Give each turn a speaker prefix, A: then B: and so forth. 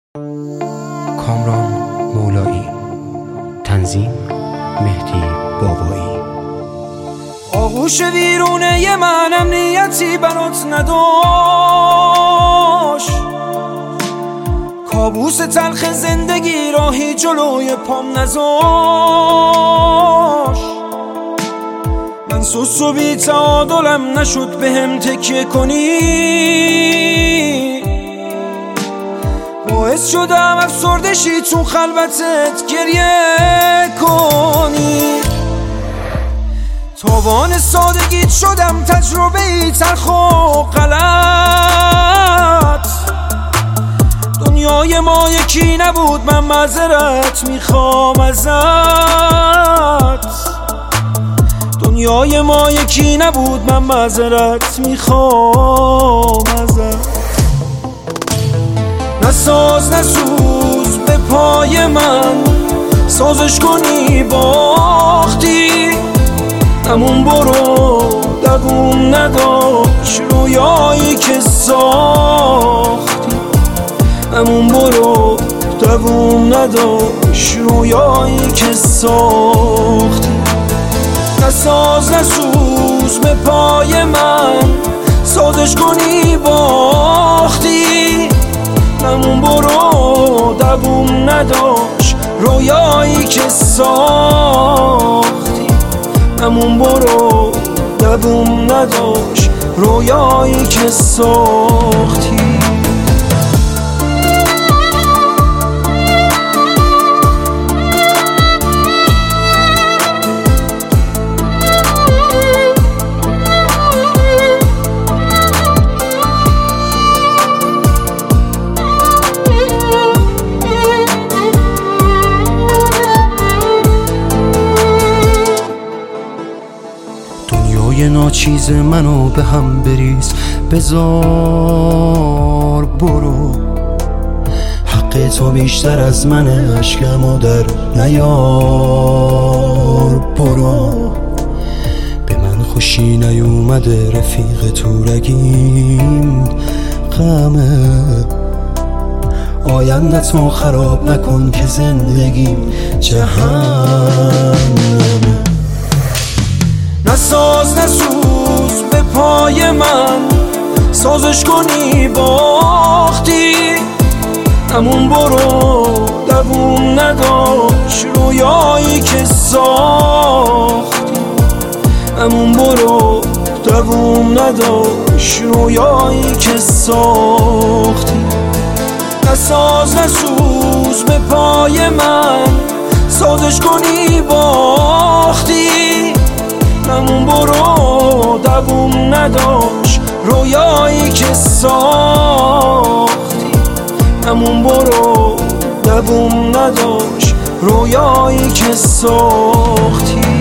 A: کامران مولایی، تنظیم مهدی بابایی.
B: آغوش ویرونه منم نیتی برات نداشت، کابوس تلخ زندگی راهی جلوی پام نذاشت. من سوس و بی تعادلم نشد بهم تکیه کنی، باعث شدم افسردشی تو خلوتت گریه کنی. تاوان سادگیت شدم تجربه‌ای تلخ و غلط. دنیای ما یکی نبود، من معذرت میخوام ازت. دنیای ما یکی نبود، من معذرت میخوام ازت. نساز نسوز به پای من، سازش کنی باختی. همون برو دووم نداشت رویایی که ساختی. همون برو دووم نداشت رویایی که ساختی. نساز نسوز به پای من، سازش کنی باختی. همون برو دووم نداشت رویایی که ساختی. همون برو دووم نداشت رویایی که ساختی.
A: یه ناچیز منو به هم بریز، بذار برو. حق تو بیشتر از منه، عشقمو در نیار برو. به من خوشی نیومده رفیق تو رگیم غمه. آینده‌تو خراب نکن که زندگیم جهنمه.
B: نساز نسوز به پای من، سازش کنی باختی. همون برو دووم نداشت رویایی که ساختی. همون برو دووم نداشت رویایی که ساختی. نساز نسوز به پای من، سازش کنی باختی. همون برو دووم نداشت رویایی که ساختی. همون برو دووم نداشت رویایی که ساختی.